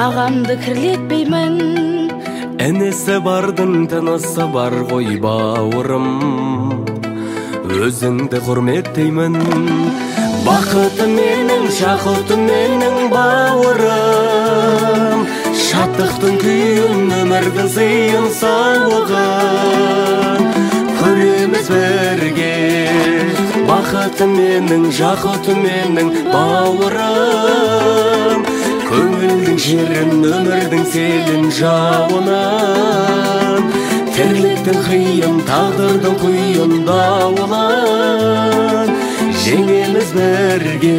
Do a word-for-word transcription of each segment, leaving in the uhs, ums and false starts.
ағамды кірлетпеймін. Энесі бардың тынысы бар ғой бауырым, өзіңді құрметтеймін. Бақытым менің, жақұтым менің бауырым, шаттықтың күйін, өмірдің сыйын, сауығын көреміз бірге. Бақытым менің, жақұтым менің бауырым, көңілдің жерін, өмірдің селін, жауынын, тірліктің қиын, тағдырдың құйын, дауылын жеңеміз бірге.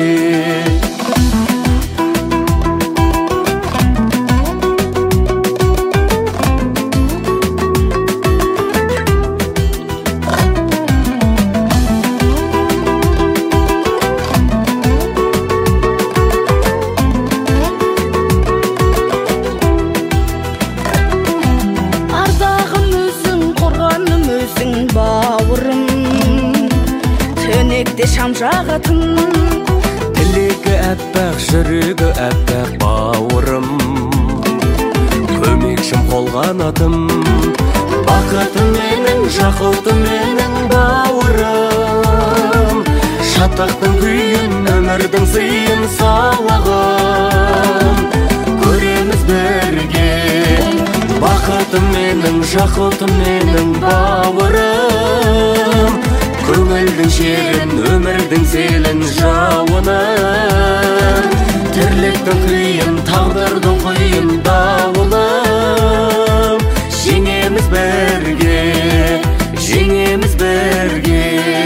Төнекте шам жағатын, тілегі әппақ, жүрегі әппақ бауырым, көмекшім қолғанатым. Бақытым менің, жақұтым менің бауырым, шаттықтың күйін, өмірдің сыйын, сауығын көреміз бірге. Бақытым менің, жақұтым менің бауырым, көңілдің жерін, өмірдің селін, жауынын, тірліктің қиын, тағдырдың құйын, дауылын жеңеміз бірге, жеңеміз бірге.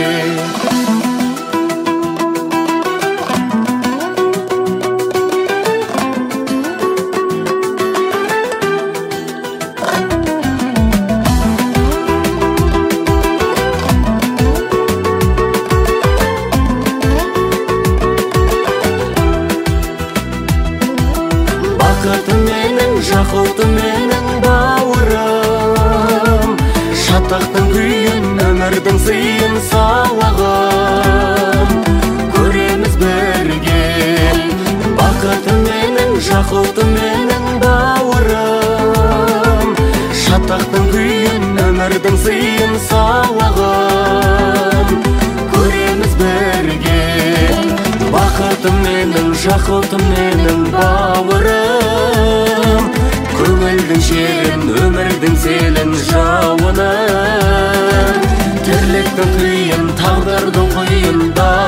Бақытым менің, жақұтым менің бауырым, шаттықтың күйін, өмірдің сыйын, сауығын көреміз бірге. Бақытым менің, жақұтым менің бауырым, шаттықтың күйін, өмірдің сыйын, сауығын көреміз бірге. Бақытым менің, жақұтым менің бауырым, көңілдің жерін, өмірдің селін, жауынын, тірліктің қиын, тағдырдың құйын,